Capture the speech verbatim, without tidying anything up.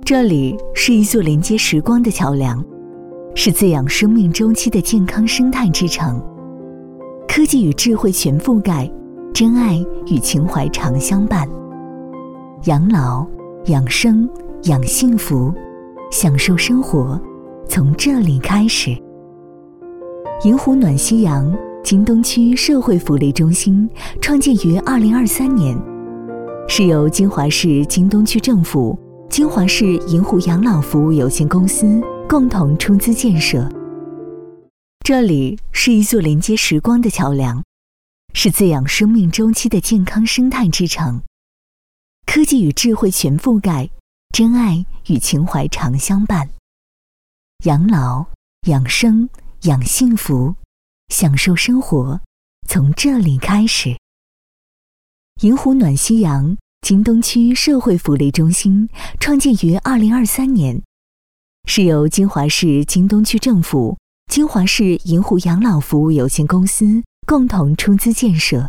这里是一座连接时光的桥梁，是滋养生命周期的健康生态之城。科技与智慧全覆盖，真爱与情怀常相伴。养老、养生、养幸福，享受生活，从这里开始。银湖暖夕阳京东区社会福利中心创建于二零二三年，是由金华市京东区政府、金华市银湖养老服务有限公司共同出资建设。这里是一座连接时光的桥梁，是滋养生命周期的健康生态之城。科技与智慧全覆盖，真爱与情怀常相伴。养老、养生、养幸福，享受生活，从这里开始。银湖暖夕阳京东区社会福利中心创建于二零二三年，是由金华市京东区政府、金华市银湖养老服务有限公司共同出资建设。